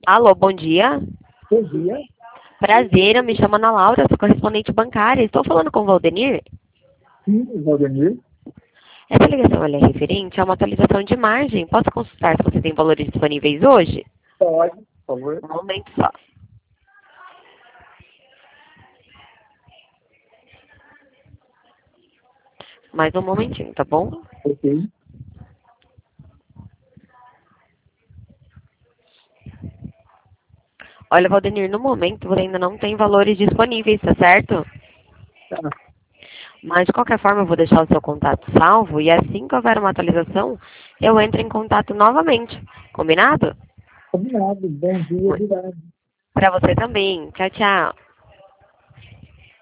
Alô, bom dia. Bom dia. Prazer, eu me chamo Ana Laura, sou correspondente bancária. Estou falando com o Valdenir. Sim, Valdemir. Essa ligação ela é referente a uma atualização de margem. Posso consultar se você tem valores disponíveis hoje? Pode, por favor. Um momento só. Mais um momentinho, tá bom? Ok. Olha, Valdenir, no momento você ainda não tem valores disponíveis, tá certo? Tá. Mas, de qualquer forma, eu vou deixar o seu contato salvo e assim que houver uma atualização, eu entro em contato novamente. Combinado? Combinado. Bom dia, obrigado. Para você também. Tchau, tchau.